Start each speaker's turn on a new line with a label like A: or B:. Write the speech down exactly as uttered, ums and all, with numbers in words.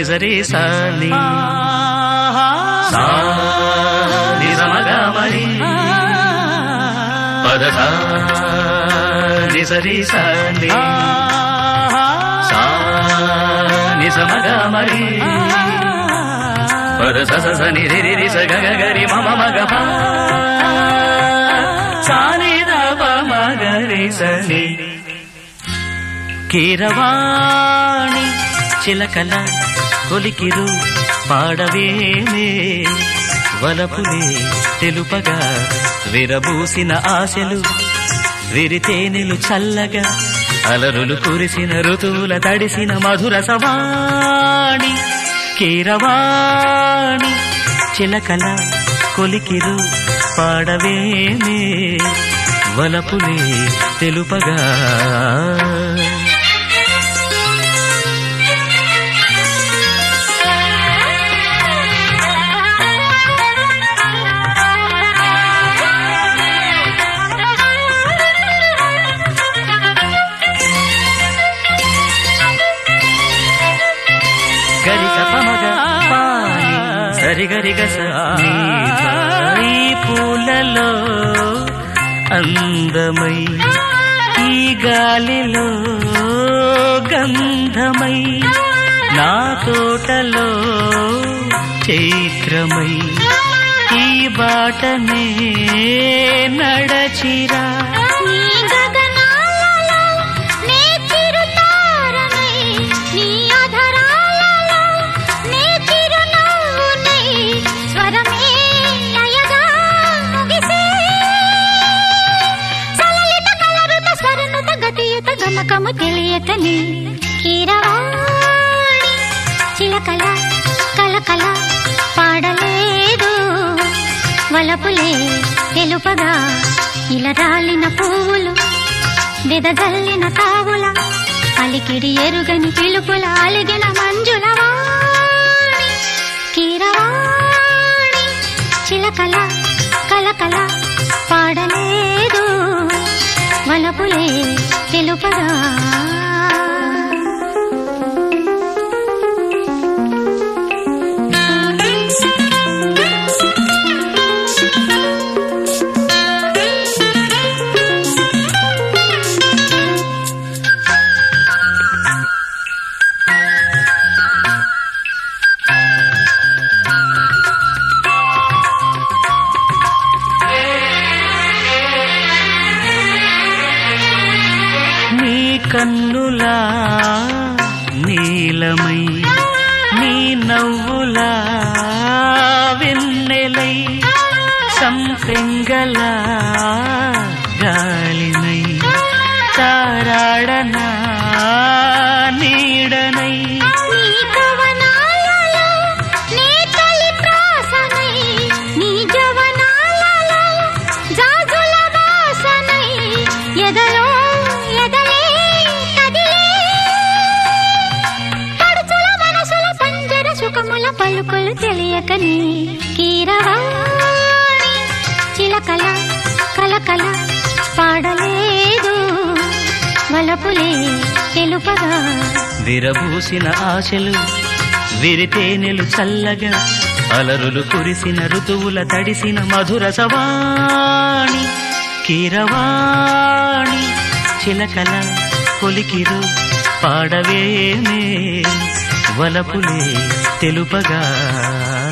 A: నిజరి సాని సా నిజమగమరి పద సా నిజరి సాని సా నిజమగమరి పద స స ని రి రి స గ గ గ రి మ మ మ గ ప సా ని ద ప మ గ రి స ని కీరవాణి చిలకల కొలికిరు పాడవేమే వలపులే తెలుపగా విరబూసిన ఆశలు విరితేనెలు చల్లగా అలరులు కురిసిన ఋతువుల తడిసిన మధుర సవాణి కీరవాణి చిలకల కొలికిరు పాడవేమే వలపులే తెలుపగా సరిగరిగస ఈ పూలలో అందమై ఈ గాలిలో గంధమై నా తోటలో చైత్రమై ఈ బాటనే నడచిరా గమకము తెలియకని కీరవాణి చిలకల కలకల పాడలేదు వలపులే తెలుపగా ఇలా రాలిన పువ్వులు వెదజల్లిన తావుల అలికిడి ఎరుగని పిలుపుల అలిగిన మంజుల వాణి కీరవాణి చిలకల కలకల పాడలేదు వలపులే తెలుపగా కన్నులా నీలమై నీ నవ్వులా వెన్నెలై సంపెంగల గాలినై తారాడనా నీడనై పలుకులు తెలియకని కీరవాణి చిలకల కలకల పాడలేదు వలపులే తెలుపగా విరబూసిన ఆశలు విరితేనెలు చల్లగా అలరులు కురిసిన ఋతువుల తడిసిన మధుర సవాణి కీరవాణి చిలకల కొలికిరు పాడవేమే వలపులే తెలుపగా